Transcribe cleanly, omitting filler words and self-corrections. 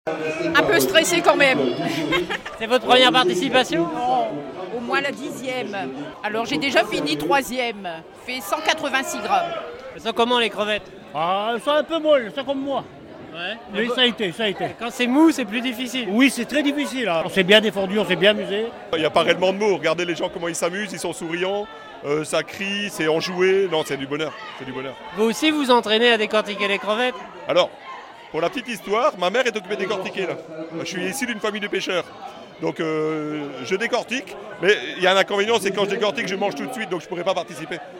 Un peu stressé quand même. C'est votre première participation? Non, au moins la 10e. Alors j'ai déjà fini 3e. Fait 186 grammes. Elles sont comment les crevettes? Ah, elles sont un peu molles, c'est comme moi. Ouais. Mais ça a été. Quand c'est mou, c'est plus difficile. Oui, c'est très difficile. Hein. On s'est bien défendu, on s'est bien amusé. Il n'y a pas réellement de mots. Regardez les gens comment ils s'amusent, ils sont souriants, ça crie, c'est enjoué. Non, c'est du bonheur. C'est du bonheur. Vous aussi vous entraînez à décortiquer les crevettes? Alors, pour la petite histoire, ma mère est occupée de décortiquer là. Je suis issu d'une famille de pêcheurs. Donc je décortique, mais il y a un inconvénient, c'est que quand je décortique, je mange tout de suite, donc je ne pourrais pas participer.